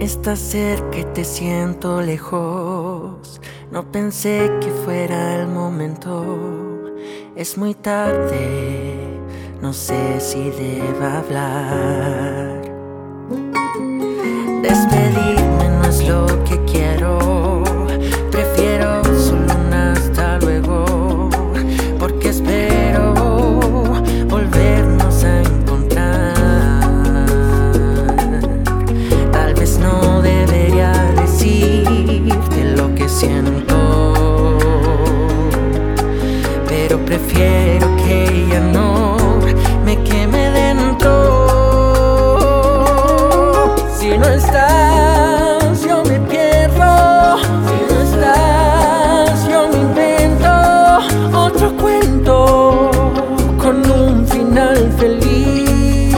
Estás cerca y te siento lejos. No pensé que fuera el momento. Es muy tarde, no sé si deba hablar. Despedirme no es lo que quiero. Prefiero solo un hasta luego, porque espero volvernos a encontrar. Tal vez no debería decirte lo que siento, pero prefiero que ya no me queme dentro. Si no estás, yo me pierdo. Si no estás, yo me invento otro cuento con un final feliz.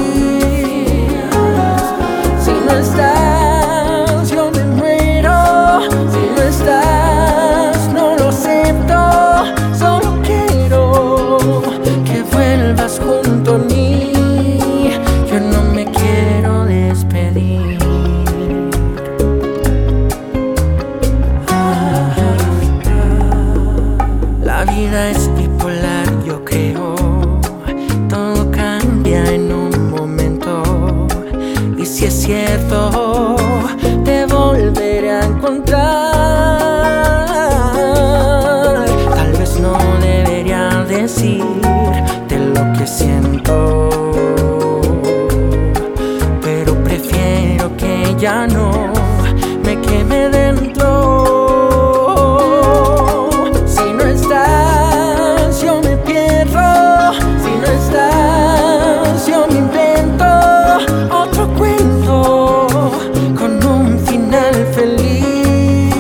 Si no estás, yo me muero. Si no estás, no lo acepto. Solo quiero que vuelvas junto a mí. Yo no me quiero despedir. La vida es bipolar, yo creo. Todo cambia en un momento. Y si es cierto, te volveré a encontrar. Tal vez no debería decirte lo que siento, pero prefiero que ya no me queme dentro. Si no estás, yo me pierdo. Si no estás, yo me invento otro cuento con un final feliz.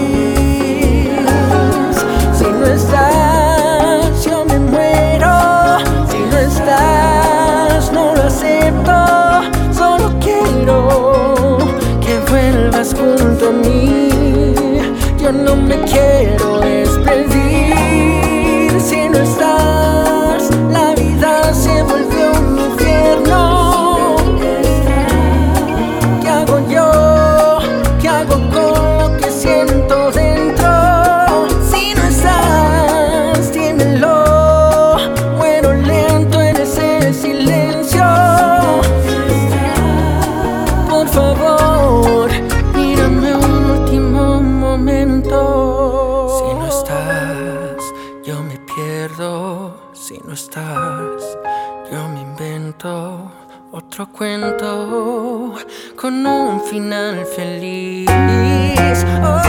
Si no estás, yo me muero. Si no estás, no lo acepto. Solo quiero que vuelvas junto a mí. Yo no me quiero despedir. Si no estás, la vida se volvió un infierno. ¿Qué hago yo? ¿Qué hago con lo que siento dentro? Si no estás, dímelo. Muero lento en ese silencio. Por favor, mírame un último momento. Si no estás, yo me pierdo. Si no estás, yo me invento otro cuento con un final feliz. Oh.